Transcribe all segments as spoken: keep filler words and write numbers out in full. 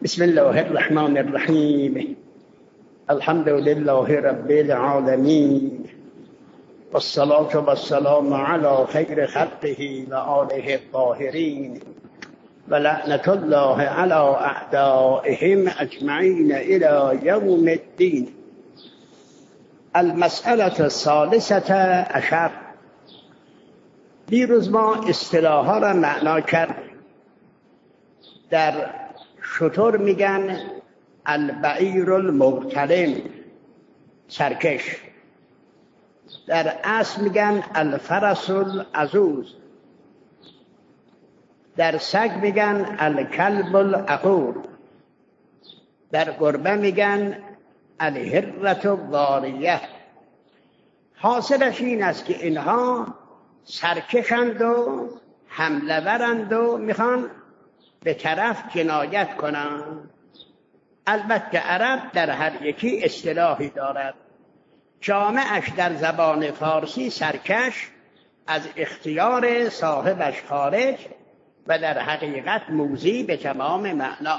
بسم الله الرحمن الرحیم. الحمد لله رب العالمین والصلاة والسلام علی خیر خلقه و آله الطاهرین و لعنة الله علی اعدائهم اجمعین الی یوم الدین. المسألة الثالثة عشر. دیروز ما اصطلاحها را معنا کرد. در شتر میگن البعیر المغتنم، سرکش. در اسب میگن الفرس العضوض. در سگ میگن الکلب العقور. در گربه میگن الهرة الضاریه. حاصلش این است که اینها سرکشند و حمله ورند و میخوان به طرف جنایت کنند. البته عرب در هر یکی اصطلاحی دارد. جامعش در زبان فارسی سرکش، از اختیار صاحبش خارج و در حقیقت موذی به تمام معنا.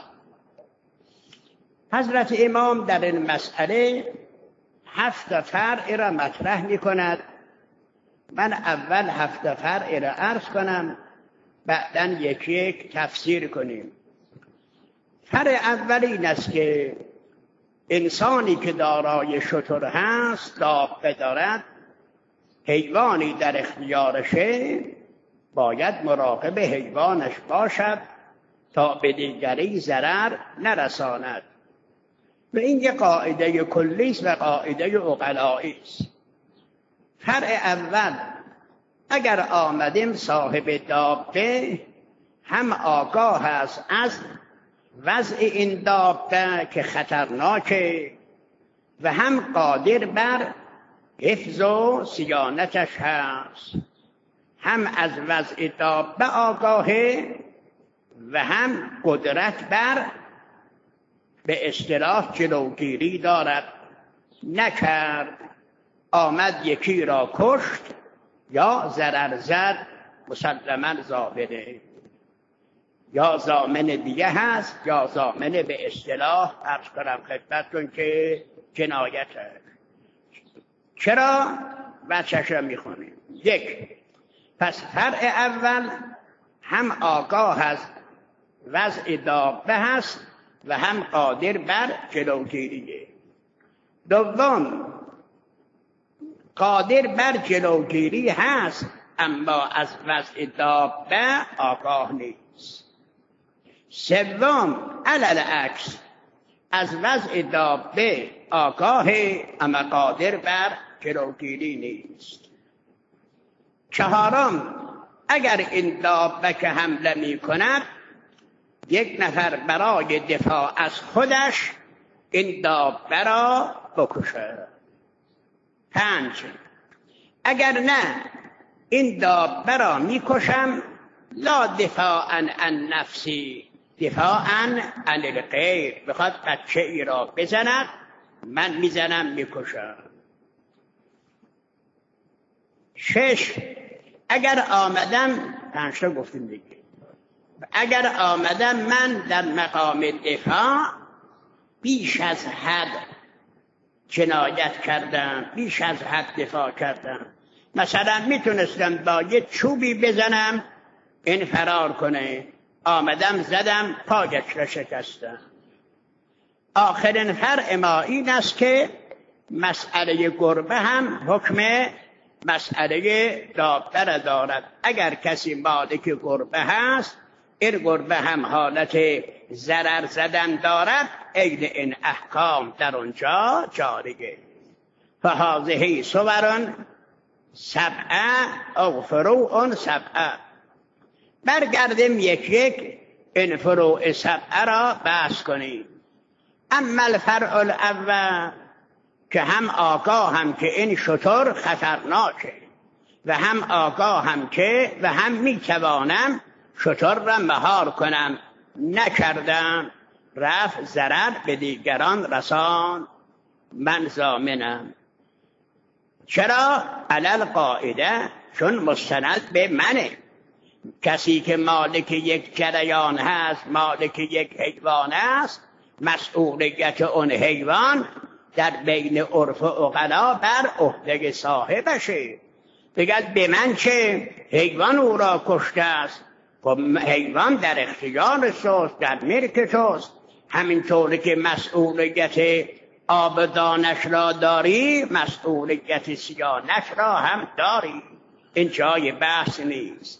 حضرت امام در این مسئله هفت فرع را مطرح می کند. من اول هفت فرع را عرض کنم، بعداً یک یک تفسیر کنیم. فرع اول این است که انسانی که دارای شتر هست، دابه دارد، حیوانی در اختیارشه، باید مراقب حیوانش باشد تا به دیگری ضرر نرساند. و این یک قاعده کلی است و قاعده عقلایی است. فرع اول، اگر آمدیم صاحب دابه هم آگاه است از وضع این دابه که خطرناکه و هم قادر بر حفظ و صیانتش هست. هم از وضع دابه آگاهه و هم قدرت بر به اصطلاح جلوگیری دارد. نکرد، آمد یکی را کشت یا ضرر زد، مسلماً ظاهره. یا ضامن دیگه هست یا ضامن به اصطلاح عرض کنم خدمتتون که جنایت هست. چرا؟ بچه‌ش را میخونیم. یک، پس فرع اول هم آگاه است وضع دابه هست و هم قادر بر جلوگیریه. دوم، قادر بر جلوگیری هست اما از وضع دابه آگاه نیست. سوم، علل عکس، از وضع دابه آگاه اما قادر بر جلوگیری نیست. چهارم، اگر این دابه که حمله می کند یک نفر برای دفاع از خودش این دابه را بکشد. پنج، اگر نه این دابه را میکشم لا دفاعاً عن نفسی دفاعاً عن الغیر، بخواد بچه ای را بزند من میزنم میکشم. شش، اگر آمدم پنج تا گفتیم دیگه، اگر آمدم من در مقام دفاع بیش از حد جنایت کردم، بیش از حد دفاع کردم، مثلا میتونستم با یه چوبی بزنم این فرار کنه، آمدم زدم پاگش را شکستم. آخرین فرع ما این است که مسئله گربه هم حکم مسئله دابه را دارد. اگر کسی مالک گربه هست، این گربه هم حالت ضرر زدن دارد، عین این احکام در اونجا جاریه. فهذه صور سبعه او فروع سبعه. برگردیم یک یک این فروع سبعه را بحث کنیم. اما الفرع الاول، که هم آگاه هم که این شتر خطرناکه و هم آگاه هم که و هم میتوانم شتر را مهار کنم، نکردم، رفت ضرر به دیگران رسان، من ضامنم. چرا؟ علل قاعده، چون مستند به منه. کسی که مالک یک جریان هست، مالک یک حیوان است، مسئولیت اون حیوان در بین عرف و عقلا بر عهده صاحبشه. بگد به من چه؟ حیوان او را کشته است. خب حیوان در اختیار توست، در ملک توست. همینطوری که مسئولیت آبدانش را داری، مسئولیت صیانش را هم داری. این جای بحث نیست.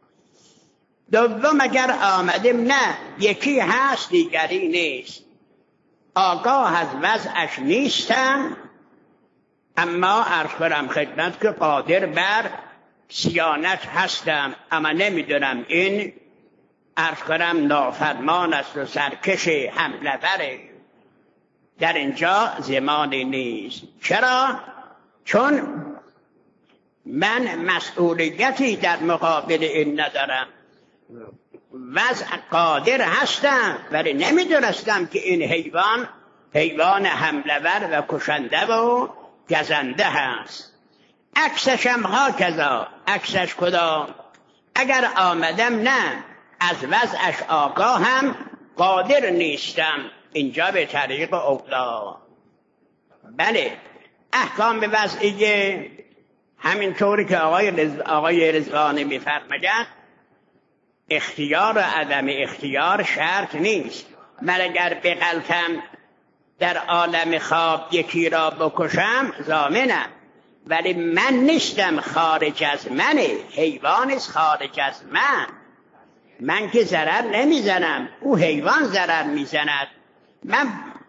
دوم اگر آمدیم نه یکی هست دیگری نیست، آگاه از وضعش نیستم، اما عرض کنم خدمت که قادر بر صیانت هستم، اما نمیدونم این عرض کنم نافرمان است و سرکش حمله بره. در اینجا زمانی نیست. چرا؟ چون من مسئولیتی در مقابل این ندارم. وضع قادر هستم ولی نمیدونستم که این حیوان حیوان حمله ور و کشنده و گزنده هست. عکسش هم ها کذا. عکسش کدام؟ اگر آمدم نه از وضعش آگاه هم قادر نیستم، اینجا به طریق اولا. بله احکام وضعیه همینطوری که آقای, رز... آقای رضوانی میفرماید، اختیار و عدم اختیار شرط نیست. من اگر بغلطم در عالم خواب یکی را بکشم ضامنم، ولی من نیستم، خارج از منه، حیوان است خارج از من. من که ضرر نمیزنم، او حیوان ضرر میزند. من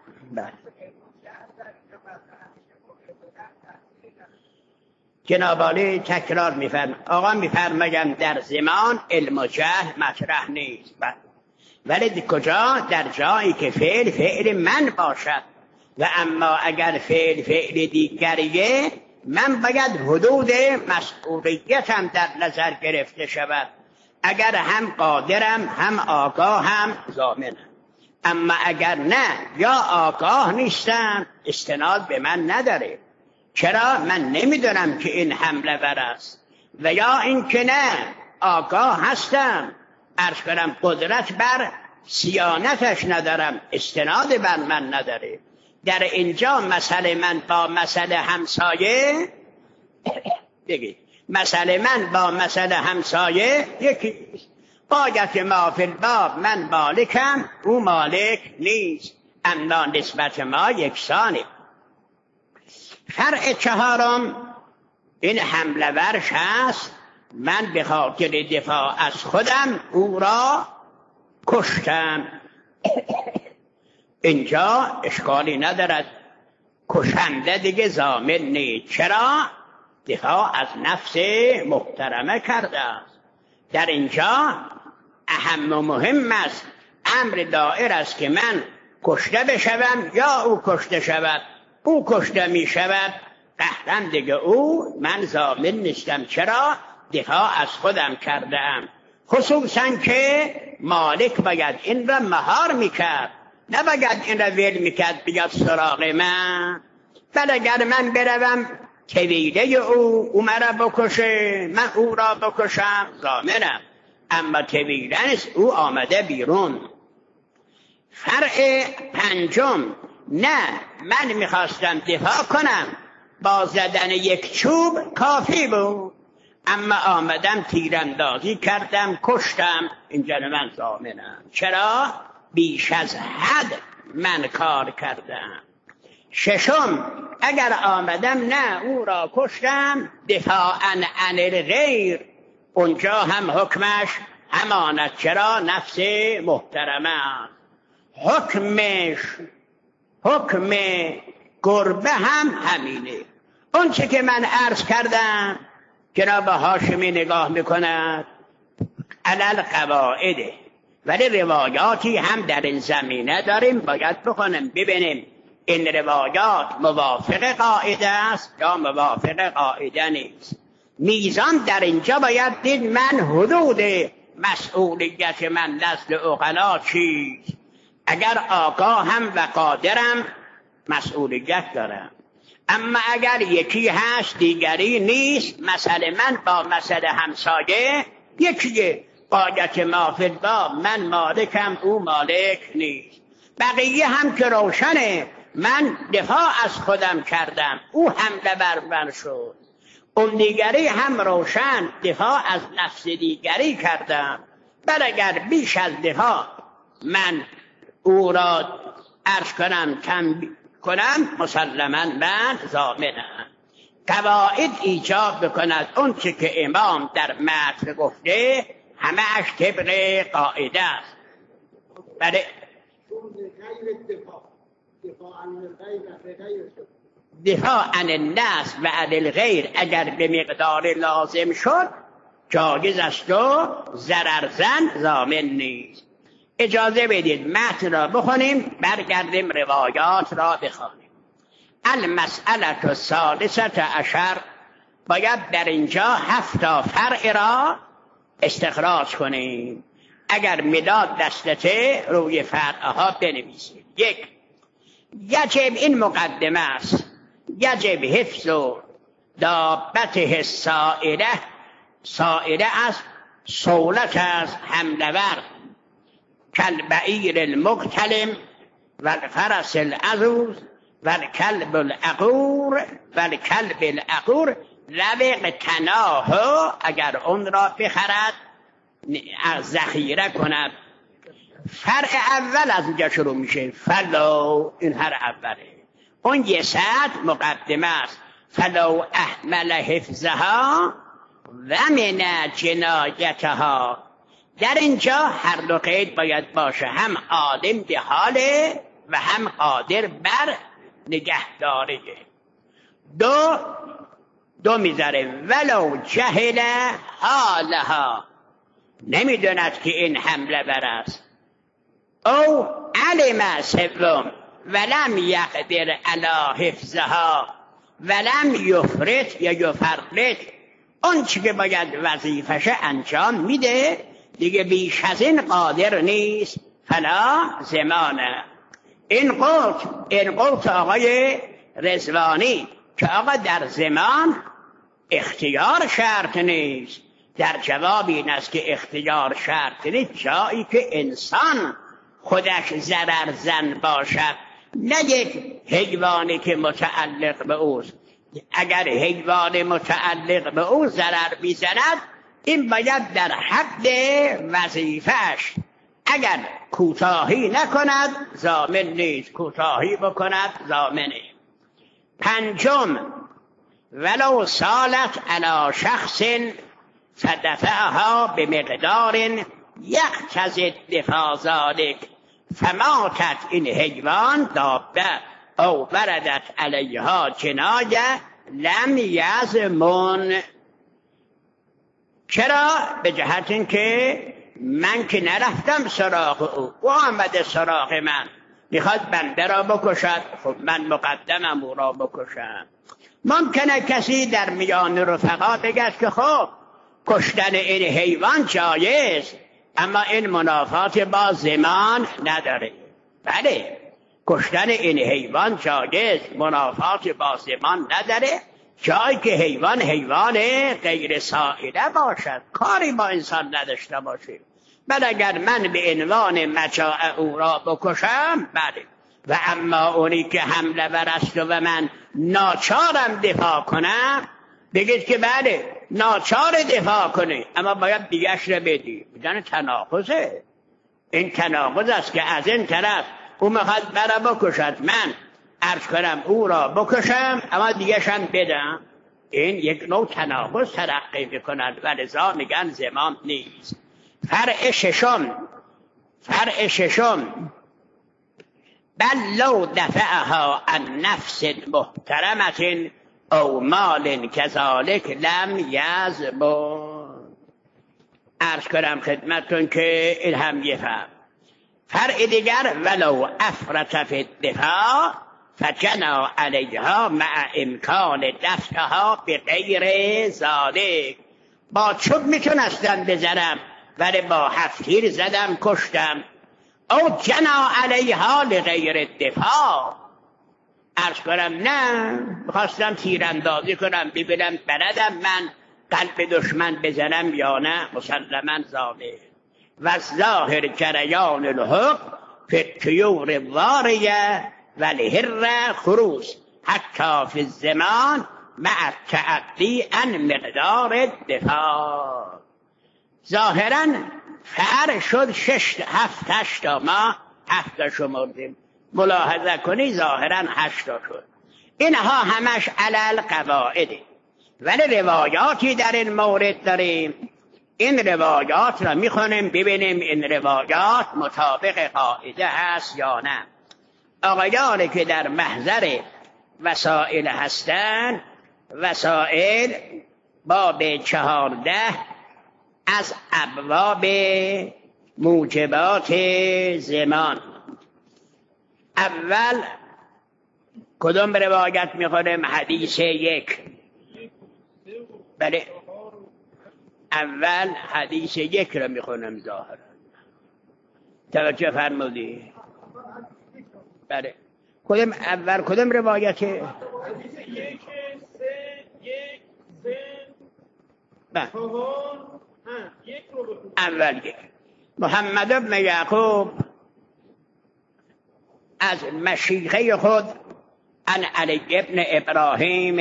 جناب عالی تکرار میفرم آقا میفرمایم در زمان علم و جهل مطرح نیست، ولی کجا؟ در جایی که فعل فعل من باشد. و اما اگر فعل فعل دیگریه، من باید حدود مسئولیتم در نظر گرفته شود. اگر هم قادرم هم آگاهم ضامنم. اما اگر نه یا آگاه نیستم استناد به من نداره. چرا؟ من نمیدونم که این حمله ور است، و یا این که نه آگاه هستم، عرض کنم قدرت بر صیانتش ندارم، استناد بر من نداره. در اینجا مسئله من با مسئله همسایه بگید مسئله من با مسئله همسایه یکی باید ما فی الباب، من مالکم او مالک نیست، اما نسبت ما یکسانه. فرع چهارم این حمله ورش هست، من به خاطر دفاع از خودم او را کشتم. اینجا اشکالی ندارد، کشنده دیگه ضامن نیست. چرا؟ دفاع از نفس محترمه کرده است. در اینجا اهم و مهم است، امر دائر است که من کشته بشوم یا او کشته شود. او کشته می شود قهرم دیگه او، من ضامن نیستم. چرا؟ دفاع از خودم کردم. خصوصا که مالک باید این را مهار میکرد، نباید این را ول میکرد بیاد سراغ من. بل اگر من بروم طویله او او مرا بکشه، من او را بکشم ضامنم، اما طویله نیست، او آمده بیرون. فرع پنجم، نه من میخواستم دفاع کنم، با زدن یک چوب کافی بود، اما آمدم تیراندازی کردم کشتم، اینجا من ضامنم. چرا؟ بیش از حد من کار کردم. ششم، اگر آمدم نه او را کشتم دفاعاً عن الغیر، اونجا هم حکمش هماند. چرا؟ نفس محترمه. حکمش حکم گربه هم همینه. اون چه که من عرض کردم جناب هاشمی نگاه میکند علل قواعده، ولی روایاتی هم در این زمینه داریم، باید بخونیم ببینیم این روایات موافق قاعده است یا موافق قاعده نیست. میزان در اینجا باید دید من حدود مسئولیت من نزد عقلا چیست. اگر آگاهم و قادرم مسئولیت دارم، اما اگر یکی هست دیگری نیست، مسئله من با مسئله همسایه یکی قایت ما فی الباب، من مالکم او مالک نیست. بقیه هم که روشنه، من دفاع از خودم کردم، او حمله بر من شد. اون دیگری هم روشن، دفاع از نفس دیگری کردم. بل اگر بیش از دفاع من او را عرض کنم تنبیه کنم، مسلما من ضامنم. قواعد ایجاب بکند اون چه که امام در متن گفته، همه اش طبق قاعده است. بله دفاع عن الناس و عن الغیر اگر به مقدار لازم شد جایز است و ضررزن ضامن نیست. اجازه بدید متن را بخونیم، برگردیم روایات را بخوانیم. المسئله الثالثه عشر، باید در اینجا هفت فرع را استخراج کنیم. اگر مداد دستته روی فرعها بنویسید. یک، یجب، این مقدمه است، یجب حفظ و دابته سائله، سائله است، سولت است، حملور، کالبعیر المقتلم و الفرس العزوز و الکلب العقور و الکلب العقور لبق تناه، اگر اون را بخرد ذخیره کند. فرع اول از اینجا شروع میشه، فلو، این هر اوله، اون یه سطر مقدمه است. فلو احمل حفظها و من جنایتها، در اینجا هر دو قید باید باشه، هم عالم به حاله و هم قادر بر نگهداری. دو دو میذاره ولو جهل حالها، نمیدوند که این حمله بر است. او علم، سوم ولم یقدر علی حفظها ولم یفرط یا یفرط، اون چی که باید وظیفشه انجام میده دیگه، بیش از این قادر نیست، فلا زمانه. این قلت این قلت آقای رضوانی که آقا در زمان اختیار شرط نیست، در جواب این است که اختیار شرط نیست جایی که انسان خودش ضرر زن باشد، نه یک حیوانی که متعلق به اوست. اگر حیوان متعلق به او ضرر بیزند، این باید در حد وظیفه‌اش، اگر کوتاهی نکند ضامن نیست، کوتاهی بکند ضامنه. پنجم ولو سالت علی شخص فدفعها بمقدار یقتضی دفاع ذلک فماتت، این حیوان دابه او بردت علیها جنایه لم یضمن. چرا؟ به جهت این که من که نرفتم سراغ او، او آمده سراغ من، میخواد بنده را بکشد، خب من مقدمم او را بکشم. ممکنه کسی در میان رفقا بگه که خب کشتن این حیوان جایز، اما این منافات با زمان نداره. بله، کشتن این حیوان جایز، منافات با زمان نداره، جایی که حیوان حیوان غیر سائله باشد، کاری با انسان نداشته باشه. بل اگر من به عنوان مجاع او را بکشم، بله، و اما اونی که حمله بر است و من ناچارم دفاع کنم، بگید که بله ناچار دفاع کنه، اما باید دیگهش رو بدی. میدن تناقضه، این تناقض است که از این طرف او میخواد برا بکشد، من عرض کنم او را بکشم اما دیگهشم بدم، این یک نوع تناقض ترقی میکند و لذا میگن زمام نیست. فرع ششم فرع ششم بل لو دفعها عن نفس محترمة او مال کذالک لم یضمن. عرض کنم خدمتتون که این هم یه فرق. فرع دیگر ولو افرط فی الدفاع فجنا علیها مع امکان دفعها بغیر ذالک. با چوب میتونستم بزنم ولی با هفتیر زدم کشتم. او جنا علیها لغیر الدفاع، عرض کنم نه، خواستم تیراندازی کنم ببینم بلدم من قلب دشمن بزنم یا نه مسلما ظاهر و ظاهر جریان الحق فی الطیور واریه و الهر خروس حتی فی الزمان مع التعدی عن مقدار الدفاع. ظاهرا فر شد شش هفت هشتا ما هفتا شمردیم، ملاحظه کنی ظاهرا هشتا شد. اینها همش علل قواعده، ولی روایاتی در این مورد داریم. این روایات را میخونیم ببینیم این روایات مطابق قاعده هست یا نه. آقایانی که در محضر وسائل هستند، وسائل باب چهارده از ابواب موجبات زمان. اول کدوم روایت میخونیم؟ حدیث یک. بله اول حدیث یک رو میخونم ظاهرا. توجه فرمودی؟ بله کدوم اول کدوم روایت؟ حدیث یک سه یک سه بله چهار یک رو بخون. اول یک. محمد ابن یعقوب از مشیخه خود عن علی ابن ابراهیم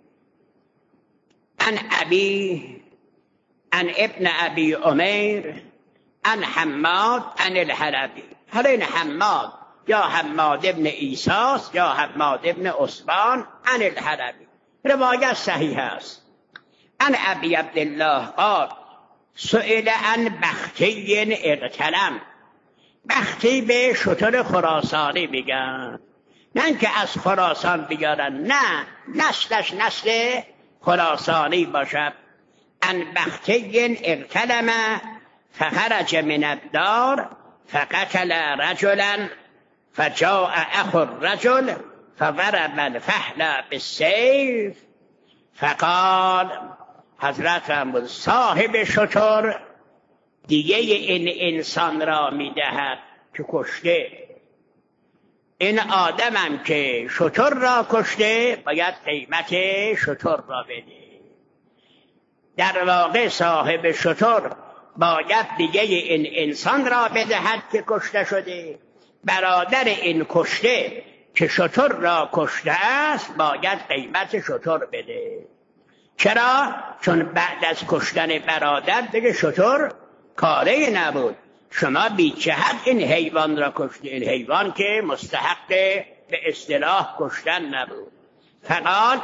عن ابی عن ابن ابی عمیر عن حماد عن الحلبی. حالا این حماد یا حماد ابن ایساس یا حماد ابن عثمان عن الحلبی، روایت صحیح است. عن ابی عبدالله قال سئل عن بختی اغتلم. بختی به شتر خراسانی میگن، نه اینکه از خراسان بیارن، نه نسلش نسل خراسانی باشد. عن بختی اغتلم فخرج من الدار فقتل رجلا فجاء اخو الرجل فضرب الفحل بالسيف فقال حضرت فرمود صاحب شتر دیگه این انسان را میدهد که کشته. این آدمم که شتر را کشته باید قیمت شتر را بده. در واقع صاحب شتر باید دیگه این انسان را بدهد که کشته شده. برادر این کشته که شتر را کشته است باید قیمت شتر بده. چرا؟ چون بعد از کشتن برادر دیگه شتر کاری نبود. شما بی جهت این حیوان را کشته، این حیوان که مستحق به اصطلاح کشتن نبود. فقال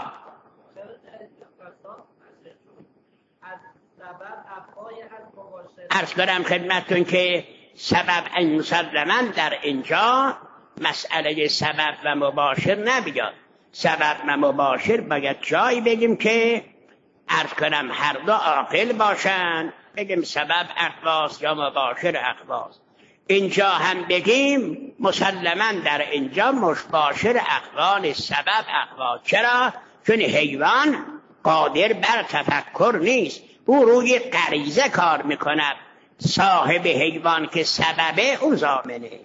عرض دارم خدمتتون که سبب این مسلماً در اینجا مسئله سبب و مباشر نبیاد. سبب و مباشر باید جایی بگیم که عرض کنم هر دو عاقل باشن، بگیم سبب اخواست یا مباشر اخواست. اینجا هم بگیم مسلماً در اینجا مباشر اخوان سبب اخواست. چرا؟ چون حیوان قادر بر تفکر نیست، او روی غریزه کار میکند. صاحب حیوان که سببه او ضامنه.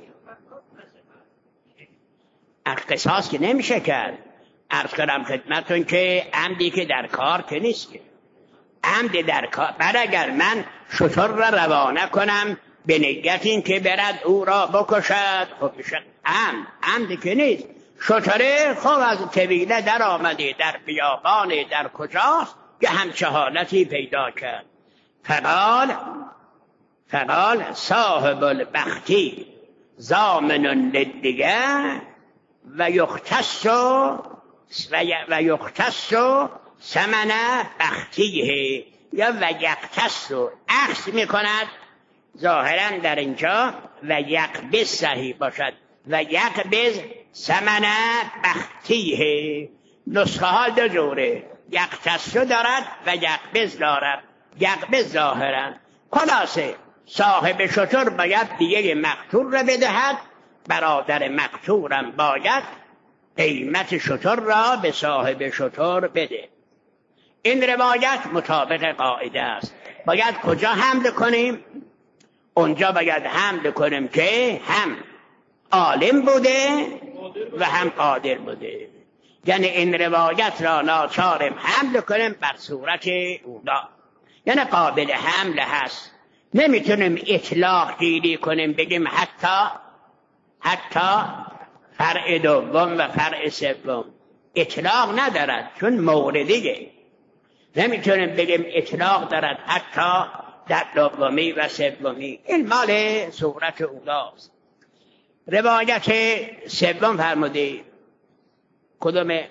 قصاص که نمیشه کرد. عرض کنم خدمتون که عمدی که در کار که نیست که عمد در کار. بر اگر من شتر را روانه کنم به نیت این که برد او را بکشد، خب میشه عمد. عمدی که نیست. شتره خب از طویله در آمده در بیابان در کجاست که همچه حالتی پیدا کرد. فقال فقال صاحب البختی ضامن للدیه و یختص و یختص ثمن بختیه یا و یختص اخذ میکند. ظاهرا در اینجا و یقبض صحیح باشد و یقبض ثمن بختیه. نسخه ها دو جوره، یختص دارد و یقبض دارد. یقبض ظاهرا خلاصه صاحب شتر باید دیگه مقتول را بدهد، برادر مقتولم باید قیمت شتر را به صاحب شتر بده. این روایت مطابق قاعده است. باید کجا حمل کنیم؟ اونجا باید حمل کنیم که هم عالم بوده و هم قادر بوده. یعنی این روایت را ناچارم حمل کنیم بر صورت اولا، یعنی قابل حمل هست. نمیتونیم اطلاق گیری کنیم بگیم حتی حتی فرع دوم و فرع سوم اطلاق ندارد چون موردیه. نمیتونیم بگیم اطلاق دارد حتی در دومی و سومی. این مال صورت اولاست. روایت سوم فرمودید کدومه؟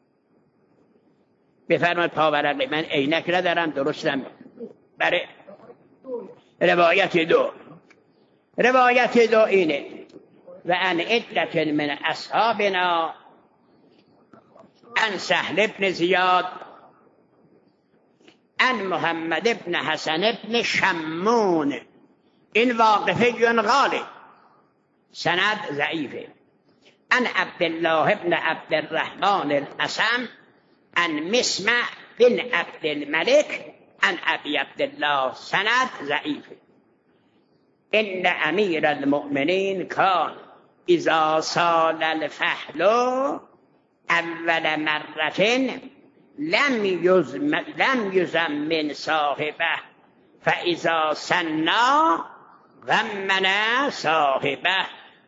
بفرمایید پاورقی، من عینک ندارم درستم. برای روایت دو روایت دو اینه: و ان عدت من اصحابنا ان سهل بن زیاد ان محمد بن حسن بن شمون. این واقفه جن غالب، سند ضعیفه. ان عبدالله بن عبد الرحمن الاسم ان مسمع بن عبد الملك ان ابي عبدالله، سند ضعیفه. ان امیر المؤمنین کان اذا سال الفحل اول مرة لم يزم لم يزمن صاحبه فاذا سنا ضمن صاحبه.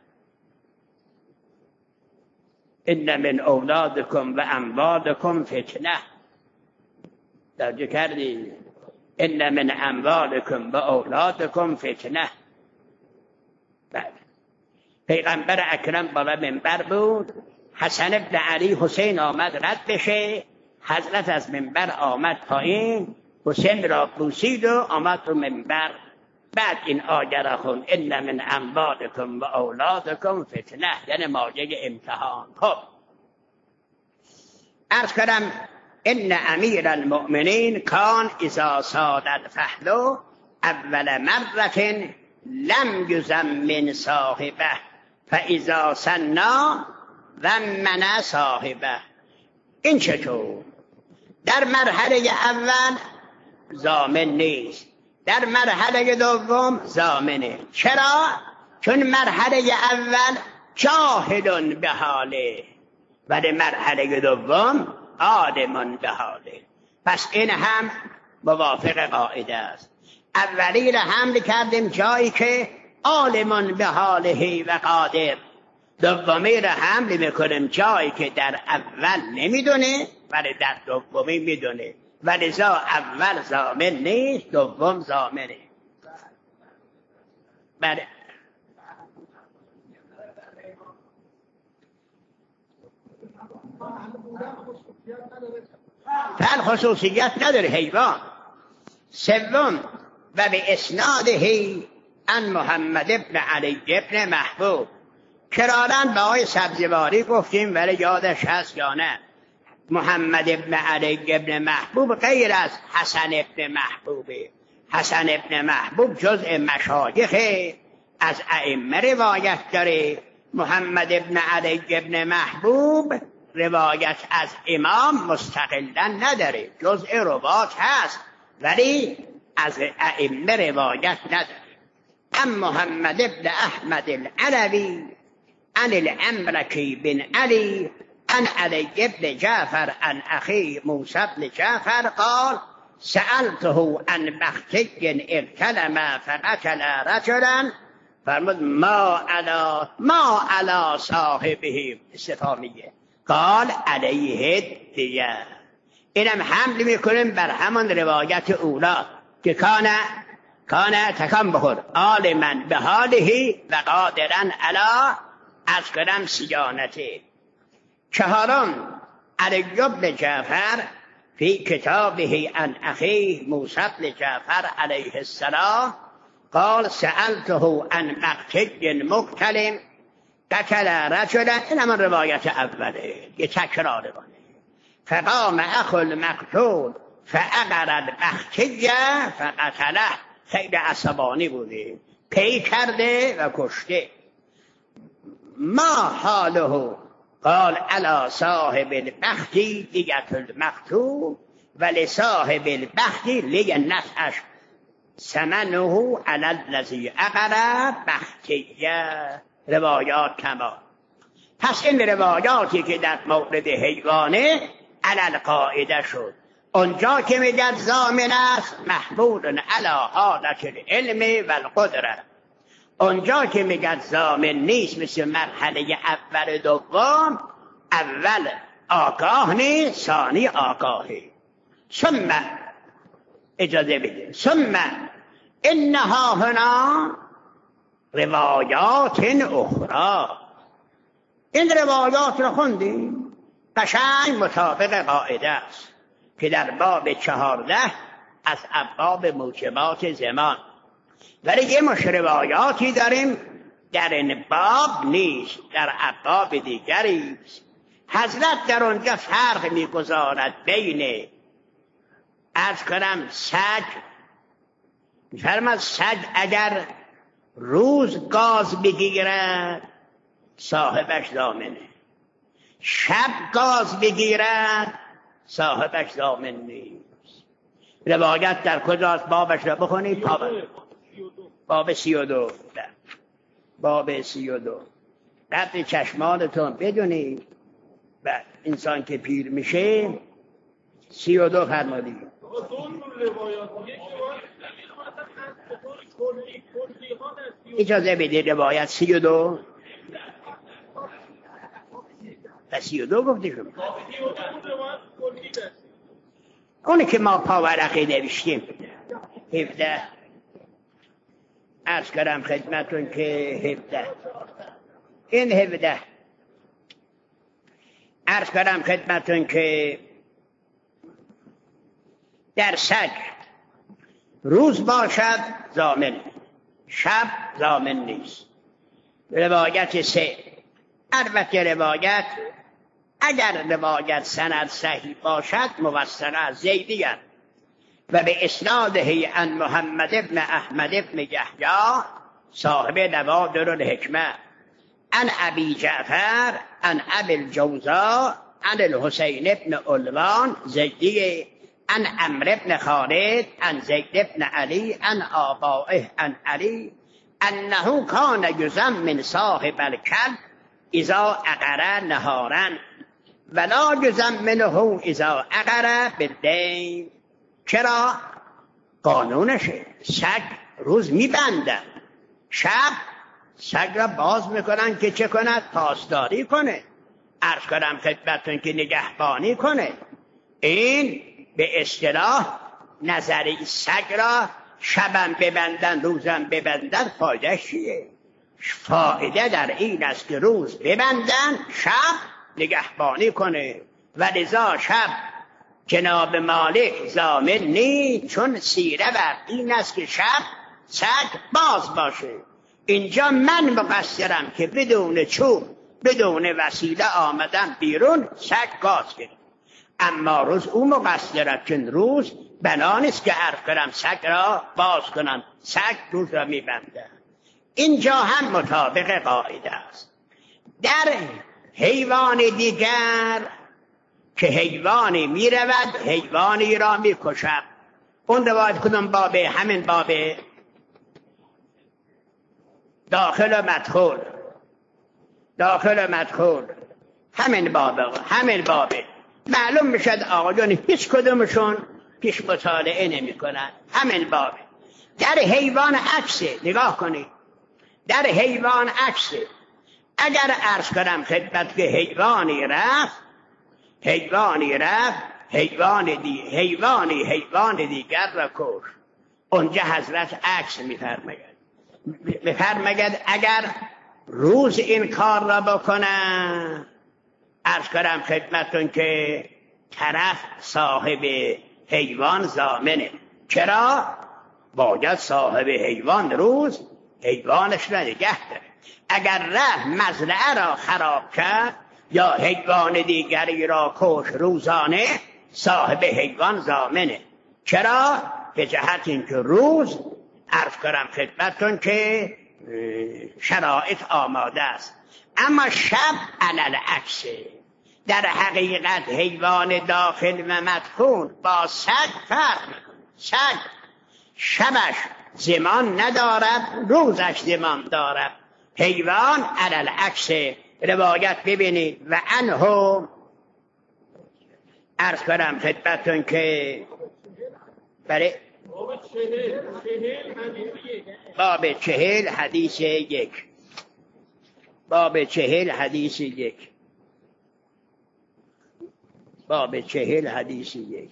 ان من اولادکم و اموالکم فتنه. درجه کردی ان من اموالکم و اولادکم فتنه. بعد پیغمبر اکرم بالا منبر بود، حسن ابن علی حسین آمد رد بشه، حضرت از منبر آمد پایین، حسین را بوسید و آمد رو منبر. بعد این آیه را خون: ان من اموالکم و اولادکم فتنه، یعنی موجه امتحان. خب عرض کردم ان امیر المؤمنین کان اذا سال الفحل اول مرة لم یزمن صاحبه فاذا سنا ضمن صاحبه. این چطور؟ در مرحله اول ضامن نیست، در مرحله دوم ضامنه. چرا؟ چون مرحله اول جاهل به حاله ولی مرحله دوم عالم به حاله. پس این هم موافق قاعده است. اولی را حمل کردیم جایی که عالم به حاله و قادر، دومی را حمل میکنیم جایی که در اول نمیدونه ولی در دومی میدونه، ولی زا اول ضامن نیست، دوم ضامنه. بله فعل خصوصیت نداره حیوان. سوم و به اسناده ان محمد ابن علی ابن محبوب. کرارن به آقای سبزواری گفتیم ولی یادش هست یا نه، محمد ابن علی ابن محبوب غیر از حسن ابن محبوبه. حسن ابن محبوب جزء مشایخ از ائمه روایت داره. محمد ابن علی ابن محبوب روایت از امام مستقلا نداره، جزء روات هست ولی از ائمه روایت نداره. ام محمد ابن احمد العلوی عن الامرکی بن علی عن علی ابن جعفر عن اخی موسی بن جعفر قال سألته عن بختي اغتنم فقتل رجلا فرمود ما علی ما علی صاحبه استفهامیه، قال علیه دیه. اینم حمل میکنیم بر همان روایت اولا که کانه کانه تکان بخور عالما به حاله و قادرا علی از کدام سیانته. چهارم علی بن جعفر فی کتابه عن اخیه موسی بن جعفر علیه السلام قال سألته عن مقتل مقتل قتل رجلا. این من روایت اوله یه تکرار کنه. فقام اخو المقتول فاقر المقتل فقتله. خیلی عصبانی بوده، پی کرده و کشته. ما حاله قال علی صاحب البخت دیت المقتول ولی صاحب البخت لیه نفعش سمنه علی الذی اقر بختیه. روایات تمام. پس این روایاتی که در مورد حیوانه علل قاعده شد. اونجا که میگد ضامن است محمول علی حالت العلم و القدره، اونجا که میگد ضامن نیست مثل مرحله اول دوم، اول آگاه نیست ثانی آگاهی. ثم اجازه بده ثم انها هنا روایات اخرى، این روایات رو خوندیم قشنگ مطابق قاعده است که در باب چهارده از ابواب موجبات زمان، ولی یه مش روایاتی داریم در این باب نیست، در ابواب دیگری. حضرت در اونجا فرق میگذارد بین از کنم سگ، میفرماد سگ اگر روز گاز بگیرد صاحبش ضامنه، شب گاز بگیرد صاحبش ضامن نیست. روایت در کجاست؟ بابش را بخونید. باب سی و دو باب سی و دو قدر چشمانتون بدونید. بعد انسان که پیر میشه سی و دو فرمودید. اجازه بدید روایت سی و دو و سی و دو گفته شما اونه که ما پاورقی نوشتیم هفده عرض کردم خدمتون که هفده این هفده عرض کردم خدمتون که در سگ روز باشد ضامن، شب ضامن نیست. روایت سه، البته روایت اگر روایت سند صحیح باشد موثقه از زیدیت و به اسناده عن محمد ابن احمد ابن یحیی صاحب نوادر الحکمه عن ابی جعفر عن ابی الجوزاء عن الحسین ابن علوان زیدی عن عمرو ابن خالد عن زید ابن علی عن آبائه عن علی انه کان یضمن صاحب الکلب اذا عقر نهارا ولا یضمنه اذا عقر باللیل. چرا؟ قانونشه. سگ روز میبندن، شب سگ را باز میکنن که چه کند؟ پاسداری کنه، عرض کنم خدمتتون که نگهبانی کنه. این به اصطلاح نظری سگ را شبم ببندن روزم ببندن فایدهش چیه؟ فایده در این است که روز ببندن شب نگهبانی کنه و لذا شب جناب مالک ضامن نیست، چون سیره بر این است که شب سگ باز باشه. اینجا من مقصرم که بدون چوب بدون وسیله آمدن بیرون سگ گاز گرفت، اما روز او مقصرم که روز بنا نیست که عرض کنم سگ را باز کنم، سگ روز را میبنده. اینجا هم مطابق قاعده است. در حیوان دیگر که حیوانی میرود حیوانی را میکشد، اون روایت کدوم بابه؟ همین بابه داخل و مدخول داخل و مدخول همین بابه همین بابه معلوم میشد آقایون هیچ کدومشون پیش مطالعه نمی کنن. همین بابه. در حیوان عکسه، نگاه کنید، در حیوان عکسه. اگر عرض کنم خدمت که حیوانی رفت حیوانی رفت حیوان دی حیوانی حیوان دیگر را کشت، اونجا حضرت عکس میفرماید میفرماید اگر روز این کار را بکنه عرض کنم خدمتون که طرف صاحب حیوان ضامنه. چرا؟ باید صاحب حیوان روز حیوانش را نگه داره. اگر رفت مزرعه را خراب کرد یا حیوان دیگری را کش روزانه صاحب حیوان ضامنه. چرا؟ به جهت اینکه روز عرض کنم خدمتون که شرایط آماده است، اما شب علل عکسه. در حقیقت حیوان داخل و مدخول با سگ فرق میکنه. سگ شبش زمان ندارد، روزش زمان دارد. حیوان علل عکسه، روایت ببینید. و عنه عرض کنم خدمتتون که برای باب چهل حدیث یک باب چهل حدیث یک باب چهل حدیث یک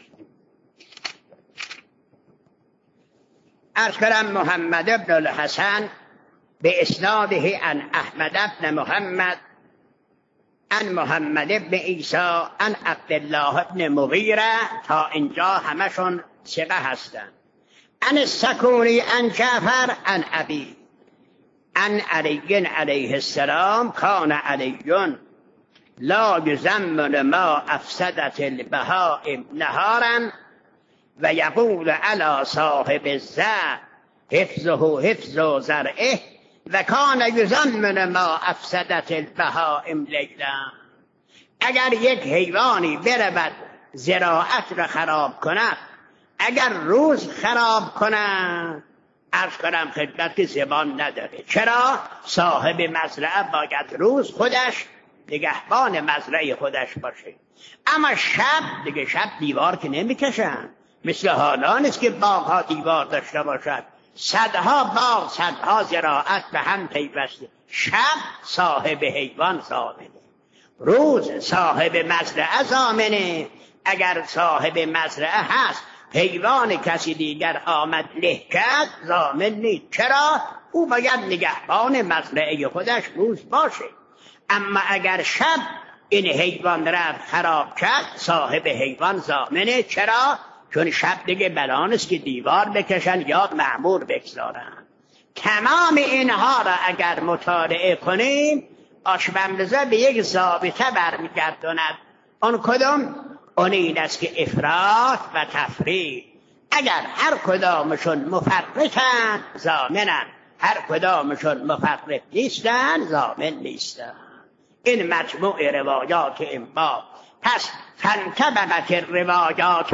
عرض کنم محمد بن الحسن به اسناده عن احمد بن محمد عن محمد بن عیسی عن عبدالله بن مغیره تا اینجا همشون ثقه هستند. عن السکونی عن جعفر عن ابی عن علی علیه السلام کان علی لا یزمن ما افسدت البهائم نهارا و یقول علی صاحب الزرع حفظه حفظ زرعه و کان یزمن ما افسدت البهائم لیلا. اگر یک حیوانی برود زراعت را خراب کند، اگر روز خراب کند، عرض کنم خدمت زبان نداره. چرا؟ صاحب مزرعه باید روز خودش نگهبان مزرعه خودش باشه، اما شب دیگه شب دیوار که نمیکشن، مثل حالا نیست که باغ دیوار داشته باشد. صدها باغ صدها زراعت به هم پیوسته. شب صاحب حیوان ضامنه، روز صاحب مزرعه ضامنه. اگر صاحب مزرعه هست حیوان کسی دیگر آمد له کرد ضامن نیست. چرا؟ او باید نگهبان مزرعه خودش روز باشه، اما اگر شب این حیوان رفت خراب کرد صاحب حیوان ضامنه. چرا؟ چون شب دیگه بلان است که دیوار بکشن یا مأمور بگذارن. تمام اینها را اگر مطالعه کنیم آشبمرزا به یک ضابطه برمیگرداند. اون کدام؟ اون این است که افراط و تفریط اگر هر کدامشون مفرطن ضامنن، هر کدامشون مفرط نیستن ضامن نیستن. این مجموع روایات این باب. پس فانطبقت الروایات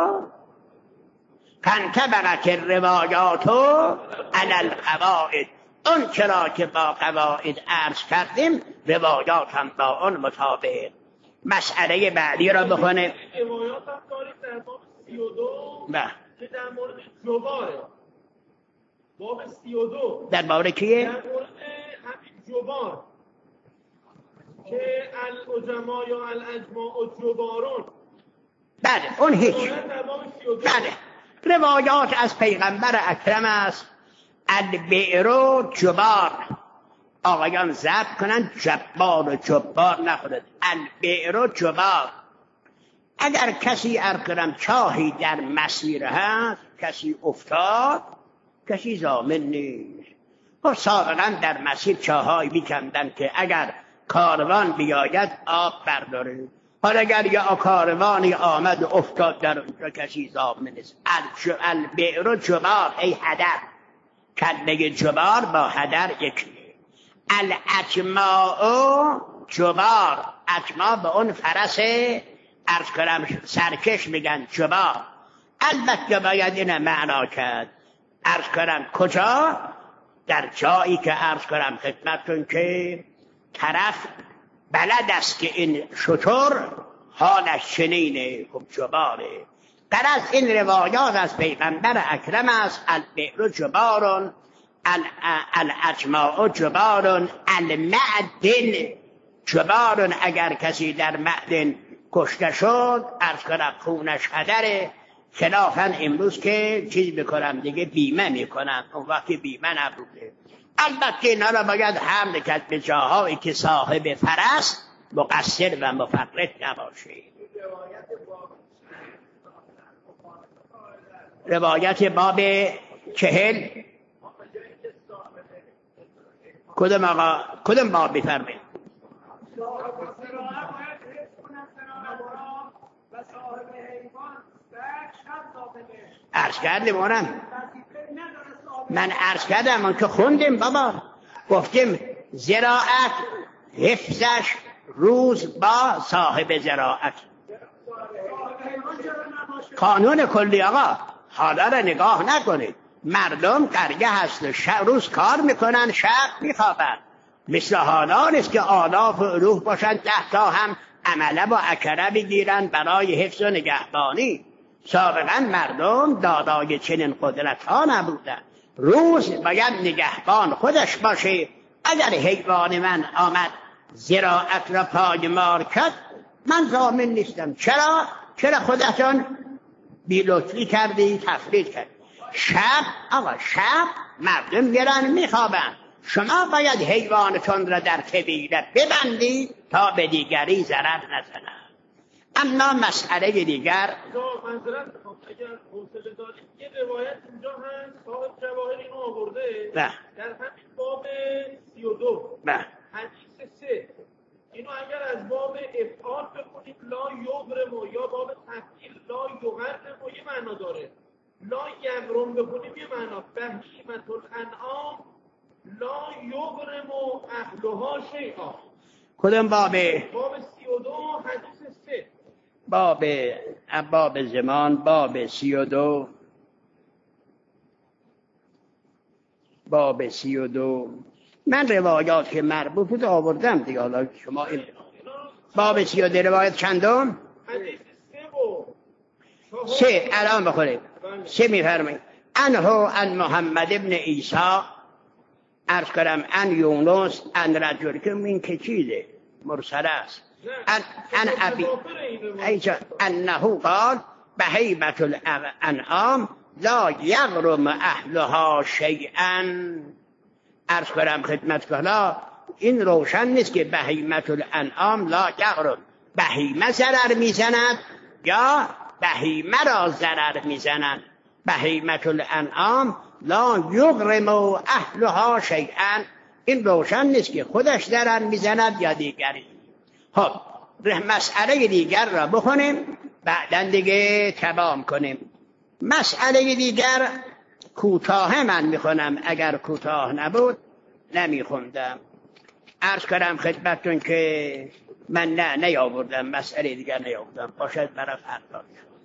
فانطبقت الروایات علی القواعد. اون چرا که با قواعد عرض کردیم روایات هم با اون مطابق. مسئله بعدی را بخونه. روایات هم داریم در باب سی و دو که در مورد جباره. باب سی و دو در مورد کیه؟ در مورد همین جبار که العجما یا الاجماع و جبارون. بله اون هیچ. بله روایات از پیغمبر اکرم است. البئر و جبار، آقایان ضبط کنن جبار و جبار نخورد. البئر و جبار. اگر کسی ارکرم چاهی در مسیر هست، کسی افتاد، کسی ضامن نیست. و سابقا در مسیر چاهایی میکندن که اگر کاروان بیاید آب برداره. حالا اگر یا کاروانی آمد و افتاد در اونجا کسی ضامن نیست. البئر و جبار ای هدر، کلمه جبار با هدر یکی. الاجماع جبار، اجماع به اون فرس عرض کنم سرکش میگن جبار. البته باید این معنا کرد. عرض کنم کجا؟ در جایی که عرض کنم خدمتتون که طرف بلد است که این شتر حالش چنینه، خب جباره. غرض این روایات از پیغمبر اکرم است. البئر جبارون، الاجماع جبارون، المعدن جبارون. اگر کسی در معدن کشته شد عرض کنم خونش هدره. خلافاً امروز که چیز بکنم دیگه بیمه میکنم، اون وقت بیمه نبوده. البته اینا را باید حمل کرد به جاهایی که صاحب فرس مقصر و مفرط نباشه. روایت باب چهل کدوم آقا کدوم باب بفرمایید؟ عرض کردیم اونم من عرض کردم اون که خوندیم بابا، گفتیم زراعت حفظش روز با صاحب زراعت. قانون کلی آقا حالا را نگاه نکنید. مردم قریه هست، روز کار میکنن شب میخوابن. مثل حالا نیست که آلاف و الوف باشند ده تا هم عمله و اکره بگیرند برای حفظ و نگهبانی. سابقا مردم دارای چنین قدرت ها نبودند. روز باید نگهبان خودش باشه. اگر حیوان من آمد زراعت را پایمال کرد من ضامن نیستم. چرا؟ چرا خودتون بی لطفی کردی تفرید کرد؟ شب آقا شب مردم میرن میخوابن، شما باید حیوانتون را در طویله ببندی تا به دیگری ضرر نزنه. اما مسئله دیگر منظرت بخوام اگر حوصله دارید یه روایت اینجا هست صاحب جواهر اینو آورده در همین باب سی و دو حدیث سه. اینو اگر از باب افعال بخونید لا یغرم یا باب تفعیل لا یغرم یه معنا داره، لا یغرم بخونیم یه معنا بهیمة الانعام لا یغرم اهلها شیئا. کدوم باب؟ باب سی و دو حدیث سه. باب باب زمان باب سی و دو باب سی و دو من روایات که مربوط بود آوردم دیگه. حالا شما این باب سی و دو روایت چندم؟ حدیث سه و سه. الان بخورید سه میفرمایید انه ان محمد ابن عیسی عرض کنم ان یونس ان رجل که این که چیزه مرسل است ان ان ابی ایجا انه قال بهیمة الانعام لا یغرم اهلها شیئا. عرض کنم خدمت کلا این روشن نیست که بهیمة الانعام لا یغرم بهیمه ضرر میزند یا بهیمه را ضرر میزنند. بهیمة الانعام لا یغرم اهلها شیئا این روشن نیست که خودش ضرر میزند یا دیگری. خب مسئله دیگر را بخونیم بعدن دیگه تمام کنیم. مسئله دیگر کوتاه من میخونم، اگر کوتاه نبود نمیخوندم. عرض کردم خدمتتون که من نه نیاوردم مسئله دیگر نیاوردم، باشد برای فردا.